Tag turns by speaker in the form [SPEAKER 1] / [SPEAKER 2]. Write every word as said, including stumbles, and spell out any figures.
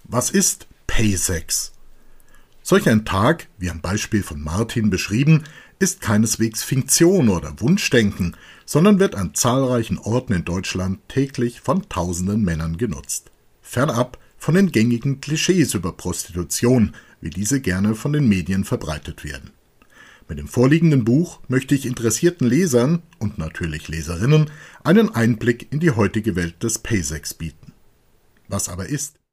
[SPEAKER 1] Was ist Paysex? Solch ein Tag, wie am Beispiel von Martin beschrieben, ist keineswegs Fiktion oder Wunschdenken, sondern wird an zahlreichen Orten in Deutschland täglich von tausenden Männern genutzt. Fernab von den gängigen Klischees über Prostitution, wie diese gerne von den Medien verbreitet werden. Mit dem vorliegenden Buch möchte ich interessierten Lesern und natürlich Leserinnen einen Einblick in die heutige Welt des Paysex bieten. Was aber ist